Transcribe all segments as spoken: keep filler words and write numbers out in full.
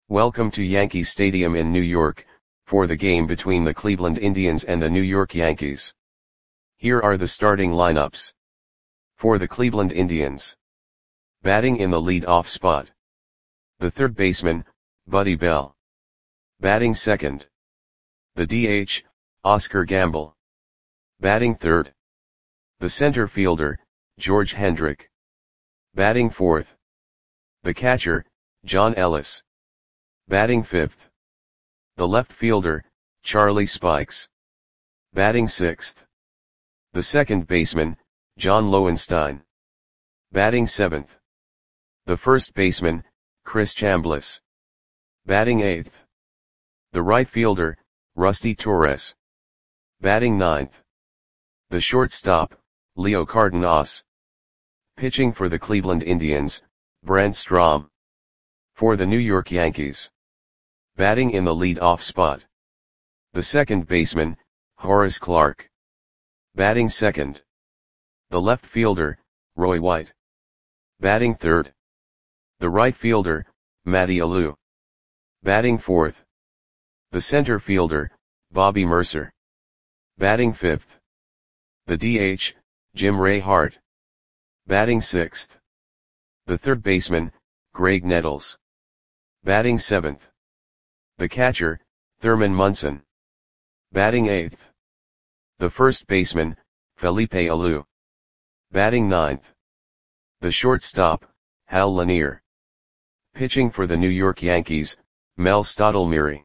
Welcome to Yankee Stadium in New York, for the game between the Cleveland Indians and the New York Yankees. Here are the starting lineups. For the Cleveland Indians. Batting in the lead-off spot. The third baseman, Buddy Bell. Batting second. The D H, Oscar Gamble. Batting third. The center fielder, George Hendrick. Batting fourth. The catcher, John Ellis. Batting fifth. The left fielder, Charlie Spikes. Batting sixth. The second baseman, John Lowenstein. Batting seventh. The first baseman, Chris Chambliss. Batting eighth. The right fielder, Rusty Torres. Batting ninth. The shortstop, Leo Cardenas. Pitching for the Cleveland Indians, Brent Strom. For the New York Yankees. Batting in the lead-off spot. The second baseman, Horace Clarke. Batting second. The left fielder, Roy White. Batting third. The right fielder, Matty Alou. Batting fourth. The center fielder, Bobby Murcer. Batting fifth. The D H, Jim Ray Hart. Batting sixth. The third baseman, Graig Nettles. Batting seventh. The catcher, Thurman Munson. Batting eighth. The first baseman, Felipe Alou. Batting ninth. The shortstop, Hal Lanier. Pitching for the New York Yankees, Mel Stottlemyre.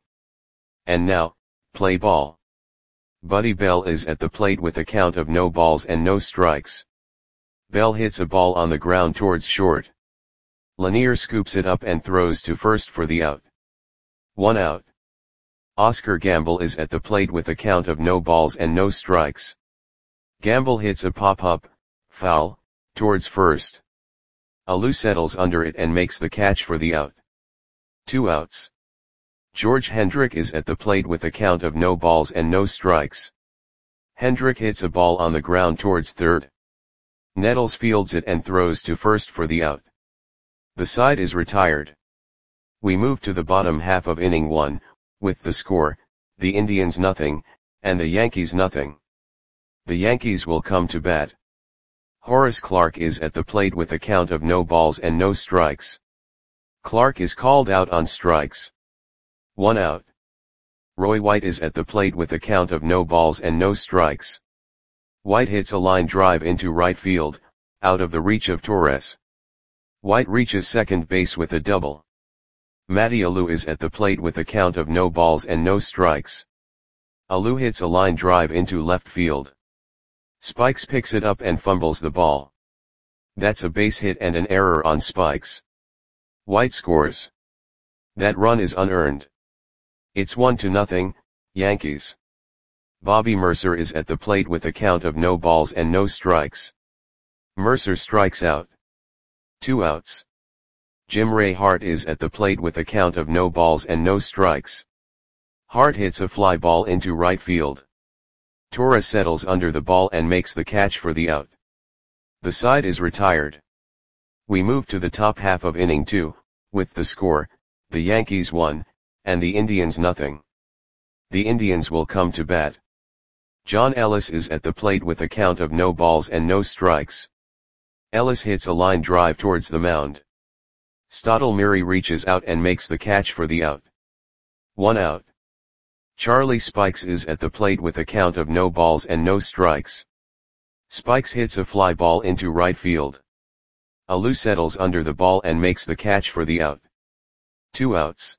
And now, play ball. Buddy Bell is at the plate with a count of no balls and no strikes. Bell hits a ball on the ground towards short. Lanier scoops it up and throws to first for the out. One out. Oscar Gamble is at the plate with a count of no balls and no strikes. Gamble hits a pop-up, foul, towards first. Alou settles under it and makes the catch for the out. Two outs. George Hendrick is at the plate with a count of no balls and no strikes. Hendrick hits a ball on the ground towards third. Nettles fields it and throws to first for the out. The side is retired. We move to the bottom half of inning one, with the score, the Indians nothing, and the Yankees nothing. The Yankees will come to bat. Horace Clarke is at the plate with a count of no balls and no strikes. Clarke is called out on strikes. One out. Roy White is at the plate with a count of no balls and no strikes. White hits a line drive into right field, out of the reach of Torres. White reaches second base with a double. Matty Alou is at the plate with a count of no balls and no strikes. Alou hits a line drive into left field. Spikes picks it up and fumbles the ball. That's a base hit and an error on Spikes. White scores. That run is unearned. It's one to nothing, Yankees. Bobby Murcer is at the plate with a count of no balls and no strikes. Murcer strikes out. Two outs. Jim Ray Hart is at the plate with a count of no balls and no strikes. Hart hits a fly ball into right field. Torres settles under the ball and makes the catch for the out. The side is retired. We move to the top half of inning two, with the score, the Yankees one, and the Indians nothing. The Indians will come to bat. John Ellis is at the plate with a count of no balls and no strikes. Ellis hits a line drive towards the mound. Stottlemyre reaches out and makes the catch for the out. One out. Charlie Spikes is at the plate with a count of no balls and no strikes. Spikes hits a fly ball into right field. Alou settles under the ball and makes the catch for the out. Two outs.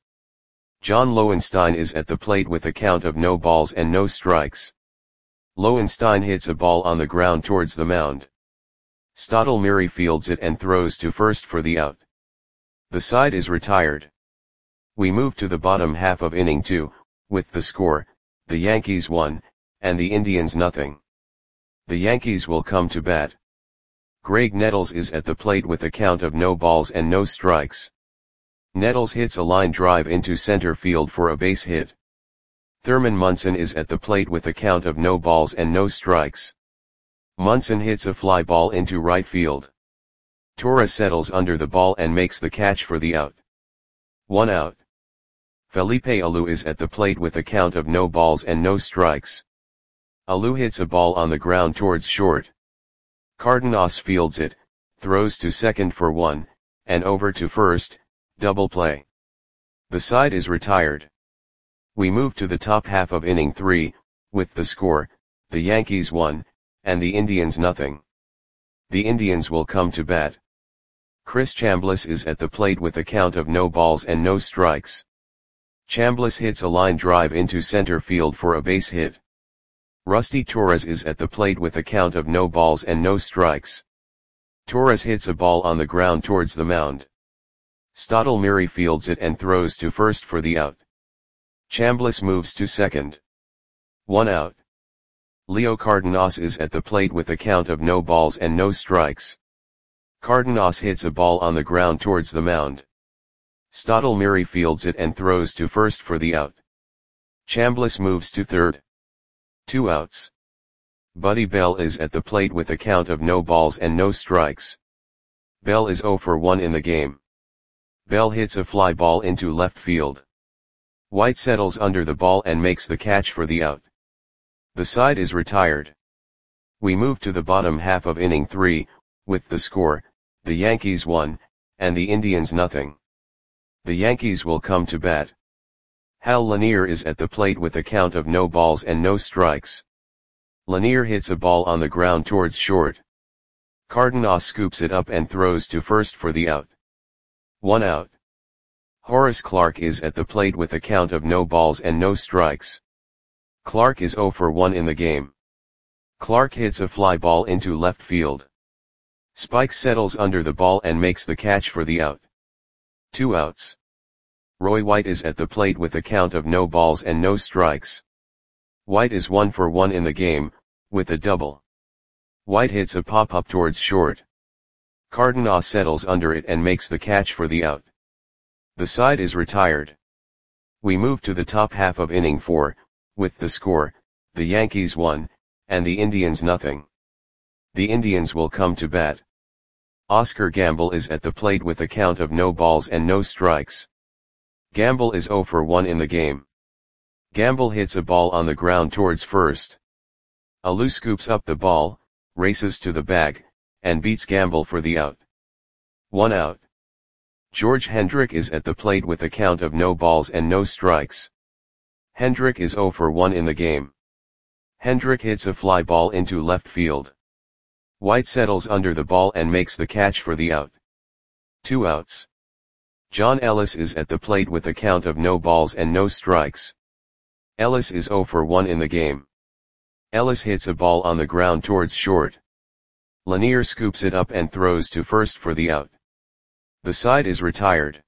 John Lowenstein is at the plate with a count of no balls and no strikes. Lowenstein hits a ball on the ground towards the mound. Stottlemyre fields it and throws to first for the out. The side is retired. We move to the bottom half of inning two, with the score, the Yankees one, and the Indians nothing. The Yankees will come to bat. Graig Nettles is at the plate with a count of no balls and no strikes. Nettles hits a line drive into center field for a base hit. Thurman Munson is at the plate with a count of no balls and no strikes. Munson hits a fly ball into right field. Torres settles under the ball and makes the catch for the out. One out. Felipe Alou is at the plate with a count of no balls and no strikes. Alou hits a ball on the ground towards short. Cardenas fields it, throws to second for one, and over to first, double play. The side is retired. We move to the top half of inning three, with the score, the Yankees one, and the Indians nothing. The Indians will come to bat. Chris Chambliss is at the plate with a count of no balls and no strikes. Chambliss hits a line drive into center field for a base hit. Rusty Torres is at the plate with a count of no balls and no strikes. Torres hits a ball on the ground towards the mound. Stottlemyre fields it and throws to first for the out. Chambliss moves to second. One out. Leo Cardenas is at the plate with a count of no balls and no strikes. Cardenas hits a ball on the ground towards the mound. Stottlemyre fields it and throws to first for the out. Chambliss moves to third. Two outs. Buddy Bell is at the plate with a count of no balls and no strikes. Bell is oh for one in the game. Bell hits a fly ball into left field. White settles under the ball and makes the catch for the out. The side is retired. We move to the bottom half of inning three, with the score, the Yankees one, and the Indians nothing. The Yankees will come to bat. Hal Lanier is at the plate with a count of no balls and no strikes. Lanier hits a ball on the ground towards short. Cardenas scoops it up and throws to first for the out. One out. Horace Clarke is at the plate with a count of no balls and no strikes. Clarke is oh for one in the game. Clarke hits a fly ball into left field. Spike settles under the ball and makes the catch for the out. Two outs. Roy White is at the plate with a count of no balls and no strikes. White is one for one in the game, with a double. White hits a pop-up towards short. Cardenas settles under it and makes the catch for the out. The side is retired. We move to the top half of inning four, with the score, the Yankees one, and the Indians nothing. The Indians will come to bat. Oscar Gamble is at the plate with a count of no balls and no strikes. Gamble is oh for one in the game. Gamble hits a ball on the ground towards first. Alou scoops up the ball, races to the bag, and beats Gamble for the out. One out. George Hendrick is at the plate with a count of no balls and no strikes. Hendrick is oh for one in the game. Hendrick hits a fly ball into left field. White settles under the ball and makes the catch for the out. Two outs. John Ellis is at the plate with a count of no balls and no strikes. Ellis is oh for one in the game. Ellis hits a ball on the ground towards short. Lanier scoops it up and throws to first for the out. The side is retired.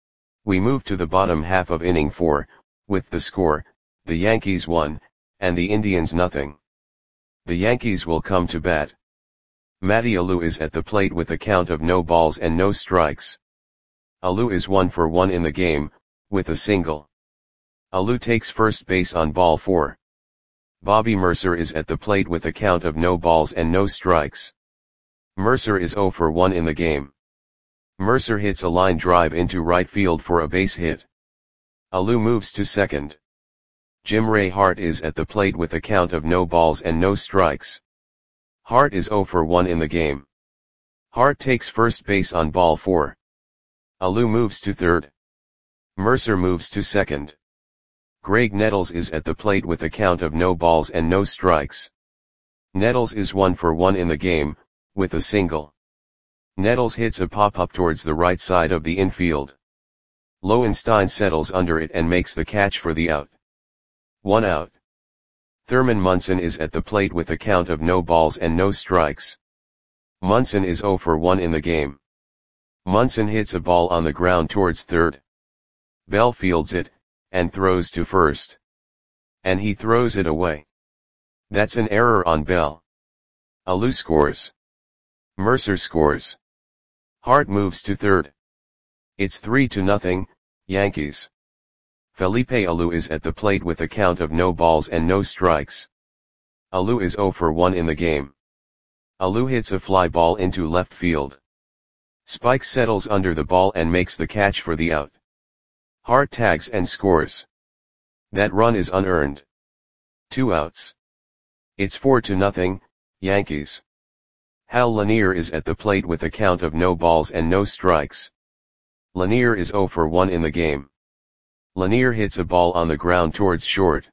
We move to the bottom half of inning four, with the score, the Yankees one, and the Indians nothing. The Yankees will come to bat. Matty Alou is at the plate with a count of no balls and no strikes. Alou is one for one in the game, with a single. Alou takes first base on ball four. Bobby Mercer is at the plate with a count of no balls and no strikes. Mercer is oh for one in the game. Mercer hits a line drive into right field for a base hit. Alou moves to second. Jim Ray Hart is at the plate with a count of no balls and no strikes. Hart is oh for one in the game. Hart takes first base on ball four. Alou moves to third. Mercer moves to second. Greg Nettles is at the plate with a count of no balls and no strikes. Nettles is one for one in the game, with a single. Nettles hits a pop-up towards the right side of the infield. Lowenstein settles under it and makes the catch for the out. One out. Thurman Munson is at the plate with a count of no balls and no strikes. Munson is oh for one in the game. Munson hits a ball on the ground towards third. Bell fields it, and throws to first. And he throws it away. That's an error on Bell. Alou scores. Mercer scores. Hart moves to third. It's three to nothing, Yankees. Felipe Alou is at the plate with a count of no balls and no strikes. Alou is oh for one in the game. Alou hits a fly ball into left field. Spike settles under the ball and makes the catch for the out. Hart tags and scores. That run is unearned. Two outs. It's four to nothing, Yankees. Hal Lanier is at the plate with a count of no balls and no strikes. Lanier is oh for one in the game. Lanier hits a ball on the ground towards short.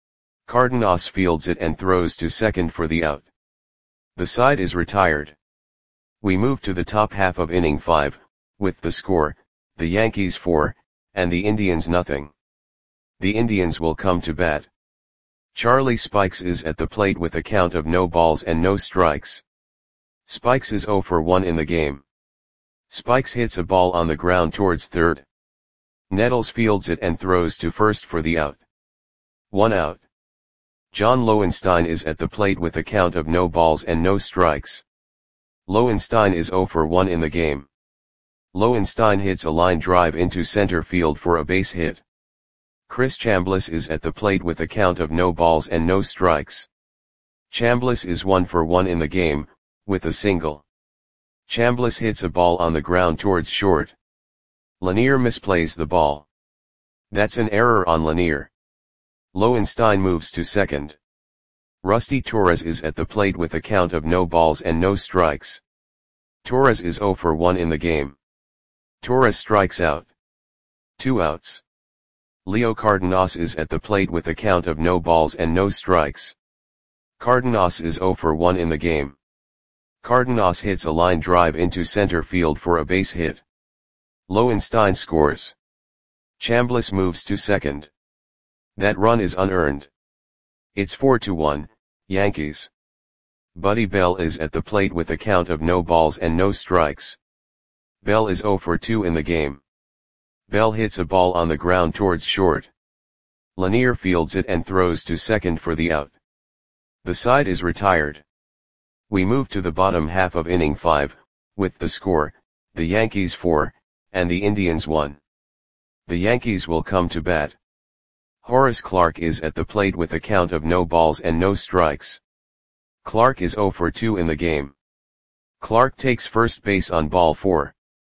Cardenas fields it and throws to second for the out. The side is retired. We move to the top half of inning five, with the score, the Yankees four, and the Indians nothing. The Indians will come to bat. Charlie Spikes is at the plate with a count of no balls and no strikes. Spikes is oh for one in the game. Spikes hits a ball on the ground towards third. Nettles fields it and throws to first for the out. One out. John Lowenstein is at the plate with a count of no balls and no strikes. Lowenstein is oh for one in the game. Lowenstein hits a line drive into center field for a base hit. Chris Chambliss is at the plate with a count of no balls and no strikes. Chambliss is one for one in the game, with a single. Chambliss hits a ball on the ground towards short. Lanier misplays the ball. That's an error on Lanier. Lowenstein moves to second. Rusty Torres is at the plate with a count of no balls and no strikes. Torres is oh for one in the game. Torres strikes out. Two outs. Leo Cardenas is at the plate with a count of no balls and no strikes. Cardenas is oh for one in the game. Cardenas hits a line drive into center field for a base hit. Lowenstein scores. Chambliss moves to second. That run is unearned. It's four to one, Yankees. Buddy Bell is at the plate with a count of no balls and no strikes. Bell is oh for two in the game. Bell hits a ball on the ground towards short. Lanier fields it and throws to second for the out. The side is retired. We move to the bottom half of inning five, with the score, the Yankees four, and the Indians one. The Yankees will come to bat. Horace Clarke is at the plate with a count of no balls and no strikes. Clarke is oh for two in the game. Clarke takes first base on ball four.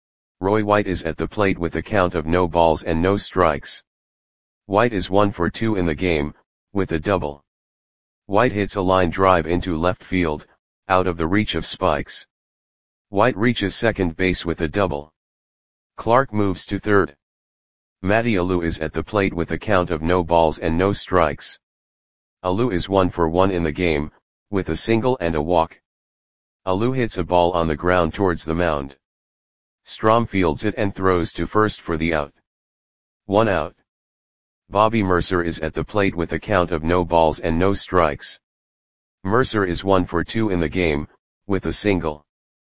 Roy White is at the plate with a count of no balls and no strikes. White is one for two in the game, with a double. White hits a line drive into left field, out of the reach of Spikes. White reaches second base with a double. Clarke moves to third. Matty Alou is at the plate with a count of no balls and no strikes. Alou is one for one in the game, with a single and a walk. Alou hits a ball on the ground towards the mound. Strom fields it and throws to first for the out. One out. Bobby Mercer is at the plate with a count of no balls and no strikes. Mercer is one for two in the game, with a single.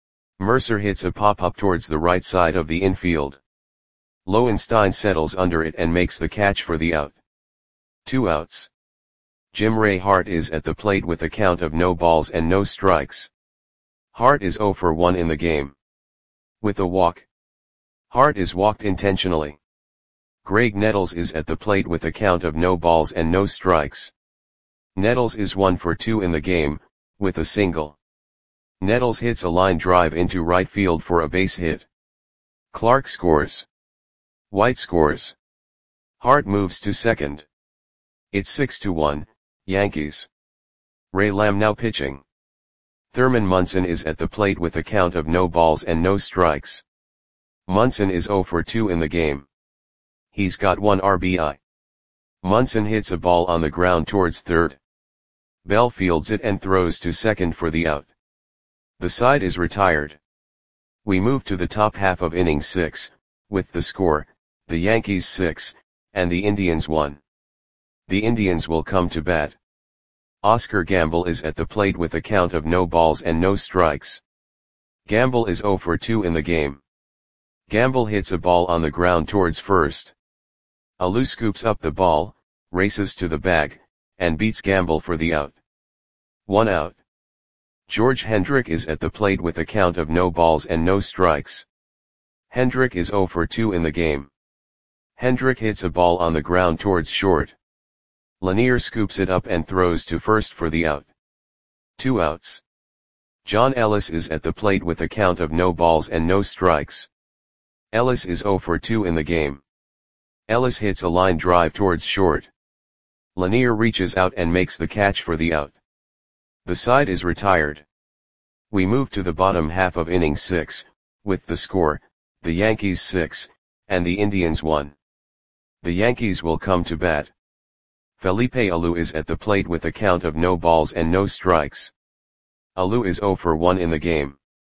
Mercer hits a pop-up towards the right side of the infield. Lowenstein settles under it and makes the catch for the out. Two outs. Jim Ray Hart is at the plate with a count of no balls and no strikes. Hart is oh for one in the game. With a walk. Hart is walked intentionally. Greg Nettles is at the plate with a count of no balls and no strikes. Nettles is one for two in the game, with a single. Nettles hits a line drive into right field for a base hit. Clarke scores. White scores. Hart moves to second. It's six to one, Yankees. Ray Lamb now pitching. Thurman Munson is at the plate with a count of no balls and no strikes. Munson is oh for two in the game. He's got one R B I. Munson hits a ball on the ground towards third. Bell fields it and throws to second for the out. The side is retired. We move to the top half of inning six, with the score, the Yankees six, and the Indians one. The Indians will come to bat. Oscar Gamble is at the plate with a count of no balls and no strikes. Gamble is oh for two in the game. Gamble hits a ball on the ground towards first. Alou scoops up the ball, races to the bag, and beats Gamble for the out. One out. George Hendrick is at the plate with a count of no balls and no strikes. Hendrick is oh for two in the game. Hendrick hits a ball on the ground towards short. Lanier scoops it up and throws to first for the out. Two outs. John Ellis is at the plate with a count of no balls and no strikes. Ellis is oh for two in the game. Ellis hits a line drive towards short. Lanier reaches out and makes the catch for the out. The side is retired. We move to the bottom half of inning six, with the score, the Yankees six, and the Indians one. The Yankees will come to bat. Felipe Alou is at the plate with a count of no balls and no strikes. Alou is oh for one in the game.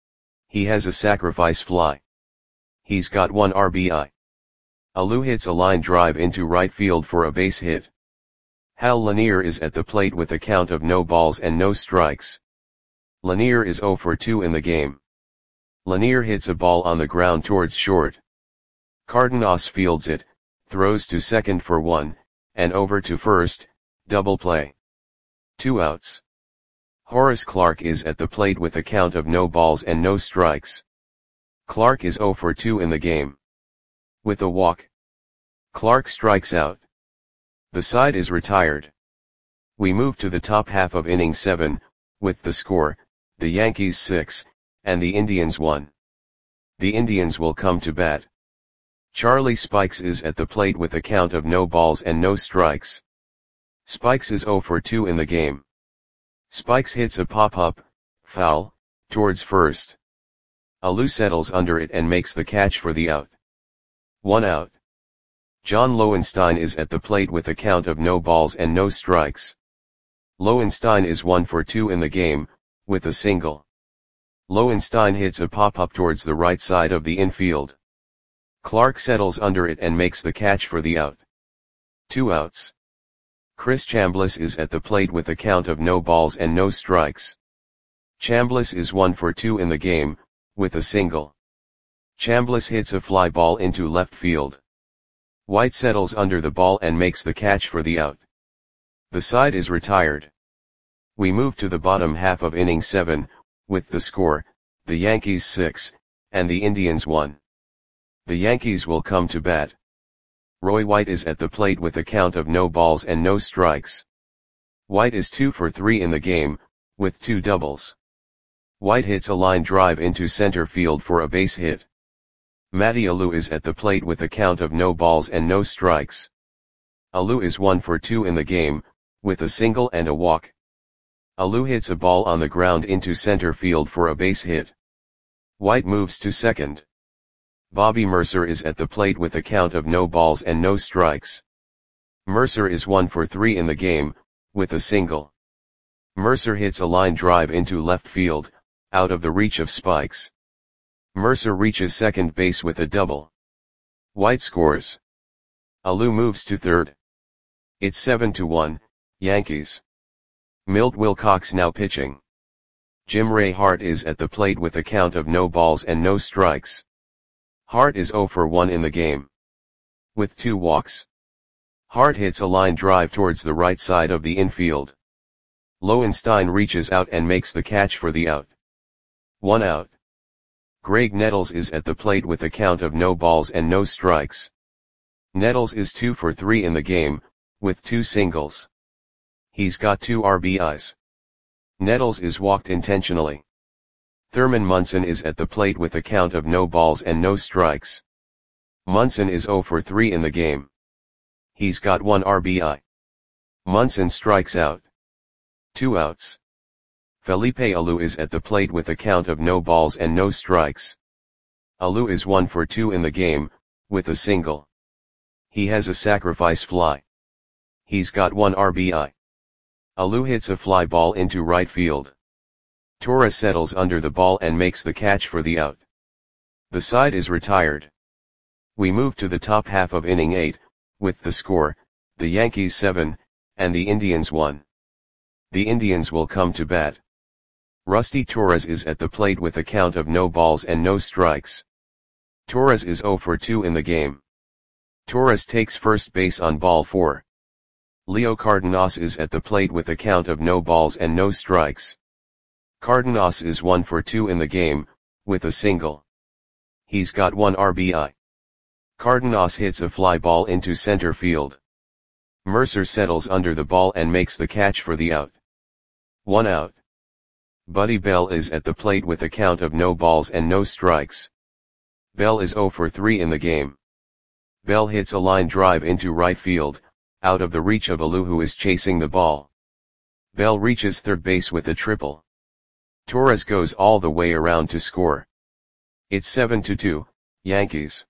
He has a sacrifice fly. He's got one R B I. Alou hits a line drive into right field for a base hit. Hal Lanier is at the plate with a count of no balls and no strikes. Lanier is oh for two in the game. Lanier hits a ball on the ground towards short. Cardenas fields it, throws to second for one, and over to first, double play. Two outs. Horace Clarke is at the plate with a count of no balls and no strikes. Clarke is oh for two in the game. With a walk, Clarke strikes out. The side is retired. We move to the top half of inning seven, with the score, the Yankees six, and the Indians one. The Indians will come to bat. Charlie Spikes is at the plate with a count of no balls and no strikes. Spikes is oh for two in the game. Spikes hits a pop-up, foul, towards first. Alou settles under it and makes the catch for the out. One out. John Lowenstein is at the plate with a count of no balls and no strikes. Lowenstein is one for two in the game, with a single. Lowenstein hits a pop-up towards the right side of the infield. Clarke settles under it and makes the catch for the out. Two outs. Chris Chambliss is at the plate with a count of no balls and no strikes. Chambliss is one for two in the game, with a single. Chambliss hits a fly ball into left field. White settles under the ball and makes the catch for the out. The side is retired. We move to the bottom half of inning seven, with the score, the Yankees six, and the Indians one. The Yankees will come to bat. Roy White is at the plate with a count of no balls and no strikes. White is two for three in the game, with two doubles. White hits a line drive into center field for a base hit. Matty Alou is at the plate with a count of no balls and no strikes. Alou is one for two in the game, with a single and a walk. Alou hits a ball on the ground into center field for a base hit. White moves to second. Bobby Mercer is at the plate with a count of no balls and no strikes. Mercer is one for three in the game, with a single. Mercer hits a line drive into left field, out of the reach of Spikes. Mercer reaches second base with a double. White scores. Alou moves to third. It's seven to one, Yankees. Milt Wilcox now pitching. Jim Ray Hart is at the plate with a count of no balls and no strikes. Hart is oh for one in the game. With two walks. Hart hits a line drive towards the right side of the infield. Lowenstein reaches out and makes the catch for the out. One out. Greg Nettles is at the plate with a count of no balls and no strikes. Nettles is two for three in the game, with two singles. He's got two R B Is. Nettles is walked intentionally. Thurman Munson is at the plate with a count of no balls and no strikes. Munson is oh for three in the game. He's got one R B I. Munson strikes out. Two outs. Felipe Alou is at the plate with a count of no balls and no strikes. Alou is one for two in the game, with a single. He has a sacrifice fly. He's got one R B I. Alou hits a fly ball into right field. Torres settles under the ball and makes the catch for the out. The side is retired. We move to the top half of inning eight, with the score, the Yankees seven, and the Indians one. The Indians will come to bat. Rusty Torres is at the plate with a count of no balls and no strikes. Torres is oh for two in the game. Torres takes first base on ball four. Leo Cardenas is at the plate with a count of no balls and no strikes. Cardenas is one for two in the game, with a single. He's got one R B I. Cardenas hits a fly ball into center field. Mercer settles under the ball and makes the catch for the out. One out. Buddy Bell is at the plate with a count of no balls and no strikes. Bell is oh for three in the game. Bell hits a line drive into right field, out of the reach of Alou, who is chasing the ball. Bell reaches third base with a triple. Torres goes all the way around to score. It's seven to two, Yankees.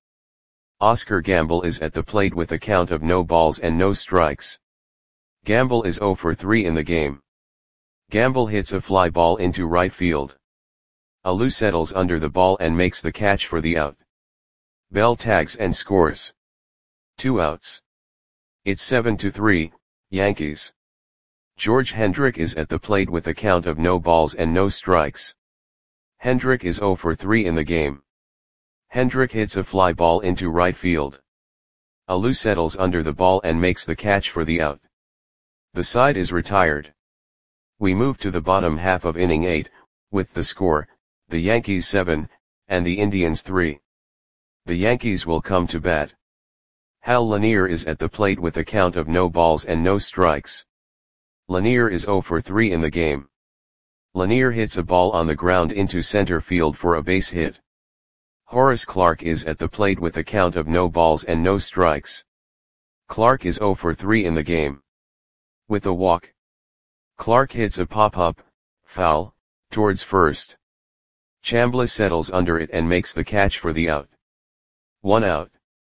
Oscar Gamble is at the plate with a count of no balls and no strikes. Gamble is zero for three in the game. Gamble hits a fly ball into right field. Alou settles under the ball and makes the catch for the out. Bell tags and scores. Two outs. It's seven to three, Yankees. George Hendrick is at the plate with a count of no balls and no strikes. Hendrick is zero for three in the game. Hendrick hits a fly ball into right field. Alou settles under the ball and makes the catch for the out. The side is retired. We move to the bottom half of inning eight, with the score, the Yankees seven, and the Indians three. The Yankees will come to bat. Hal Lanier is at the plate with a count of no balls and no strikes. Lanier is zero for three in the game. Lanier hits a ball on the ground into center field for a base hit. Horace Clarke is at the plate with a count of no balls and no strikes. Clarke is zero for three in the game. With a walk, Clarke hits a pop-up, foul, towards first. Chambliss settles under it and makes the catch for the out. One out.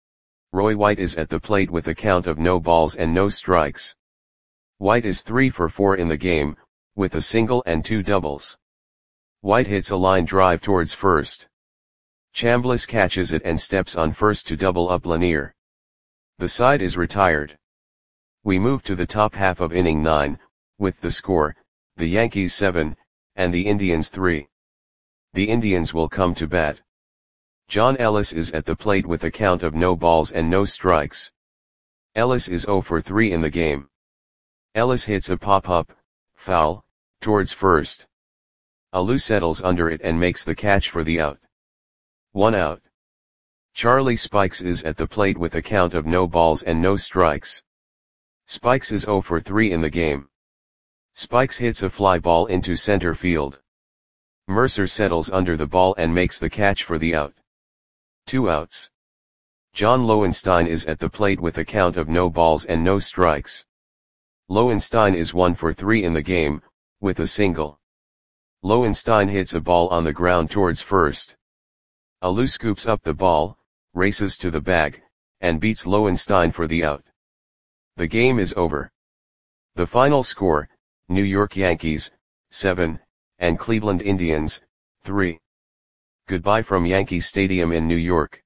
Roy White is at the plate with a count of no balls and no strikes. White is three for four in the game, with a single and two doubles. White hits a line drive towards first. Chambliss catches it and steps on first to double up Lanier. The side is retired. We move to the top half of inning nine, with the score, the Yankees seven, and the Indians three. The Indians will come to bat. John Ellis is at the plate with a count of no balls and no strikes. Ellis is zero for three in the game. Ellis hits a pop-up, foul, towards first. Alou settles under it and makes the catch for the out. One out. Charlie Spikes is at the plate with a count of no balls and no strikes. Spikes is zero for three in the game. Spikes hits a fly ball into center field. Mercer settles under the ball and makes the catch for the out. Two outs. John Lowenstein is at the plate with a count of no balls and no strikes. Lowenstein is one for three in the game, with a single. Lowenstein hits a ball on the ground towards first. Alou scoops up the ball, races to the bag, and beats Lowenstein for the out. The game is over. The final score, New York Yankees, seven, and Cleveland Indians, three. Goodbye from Yankee Stadium in New York.